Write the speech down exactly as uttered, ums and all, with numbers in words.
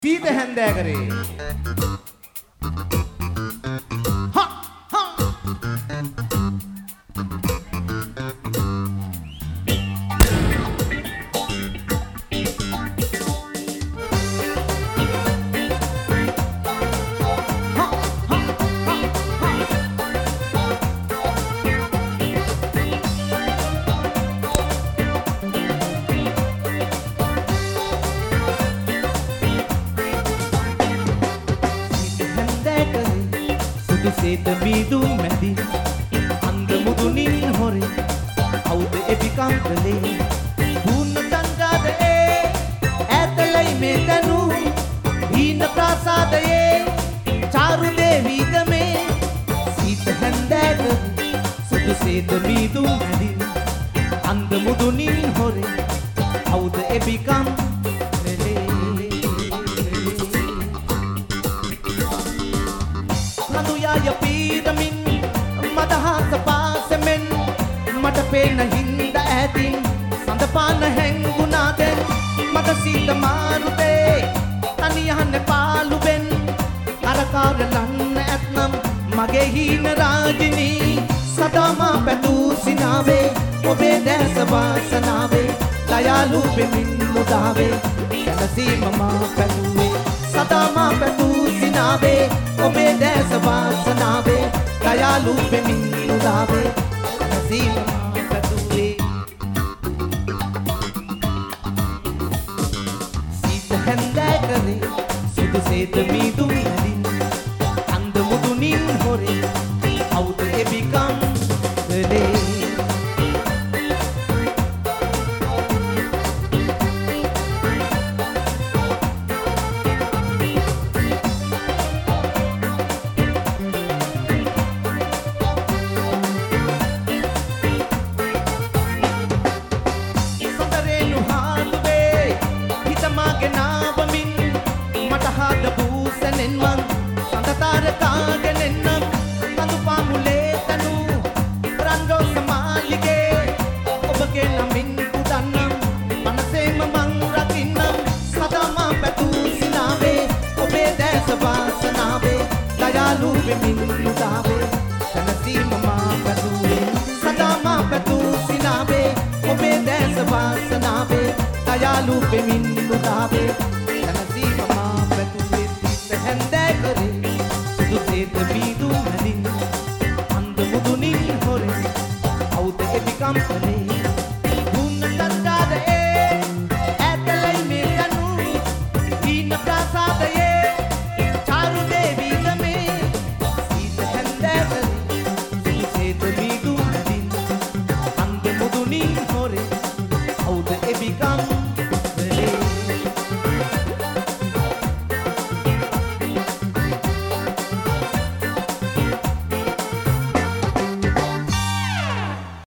සීත හැන්දෑකරේ සේත මීදුම් මැදි අන්ද මුදුනින් හොරේ අවුද එපිකම් කලේ දුන්න සංගාදයේ ඇතලයි මේ දනු හීන ප්‍රාසාදයේ චාරු දේවී ගමේ සීත හැන්දෑක සුදු සේත මීදුම් මැදි අන්ද මුදුනින් හොරේ අවුද එපිකම් ya piramin madahasa pasemen mata pena hinda ඇතින් සඳ පාන හැංගුණා දැන් මට සීත මාරුතේ තනියහන්න පාළුවෙන් අරකාර ලන්න ඇත්නම් මගේ හීන රාජිනී සදාම පැතූ සිනාවේ ඔබේ දැස වාසනාවේ දයාලු වෙමින් මුදාවේ සැනසීම මා පැතුවේ සදාම පැතූ සිනාවේ ඔබේ දැස වාසනාවේ දයාලු වෙමින් උදාවේ සැනසීම මා පැතුවේ සීත හැන්දෑකරේ සුදු සේත මීදුම් මැදින් අන්ද මුදුනින් හොරේ අවුද එබිකම් කලේ දයාලු වෙමින් උදාවේ සැනසීම මා පැතුවේ සීත හැන්දෑකරේ සුදු සේත මීදුම් මැදින් අන්ද මුදුනින් හොරේ අවුද එපිකම් කලේ දුන්න සංගාදයේ ඇතලයි මේ දනු හීන ප්‍රාසාදයේ චාරු දේවී ගමේ සීත හැන්දෑකරේ සුදු සේත මීදුම් මැදින් අන්ද මුදුනින් හොරේ අවුද එපිකම්